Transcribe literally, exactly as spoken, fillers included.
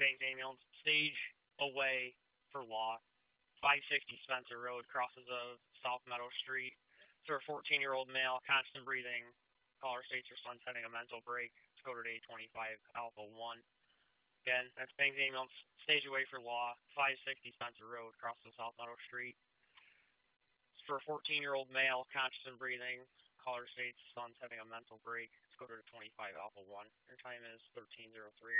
Banks Ambulance, stage away for law. five sixty Spencer Road, crosses of South Meadow Street. For a fourteen-year-old male, constant breathing. Caller states her son's having a mental break. Let's go to day twenty-five, Alpha one. Again, that's Banks Ambulance, stage away for law. five sixty Spencer Road, crosses of South Meadow Street. For a fourteen-year-old male, constant breathing. Caller states son's having a mental break. Let's go to twenty-five, Alpha one. Your time is thirteen oh three.